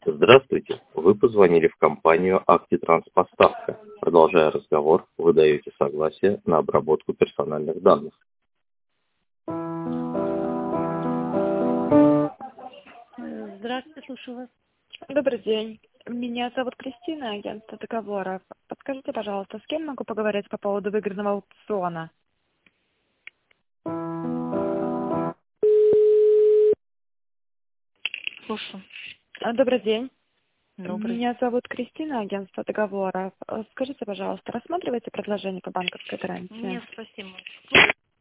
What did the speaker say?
Здравствуйте. Вы позвонили в компанию «Актитранспоставка». Продолжая разговор, вы даете согласие на обработку персональных данных. Здравствуйте, слушаю вас. Добрый день. Меня зовут Кристина, агентство договоров. Подскажите, пожалуйста, с кем могу поговорить по поводу выигранного аукциона? Слушаю. Добрый день. Добрый. Меня зовут Кристина, агентство договоров. Скажите, пожалуйста, рассматриваете предложение по банковской гарантии? Нет, спасибо.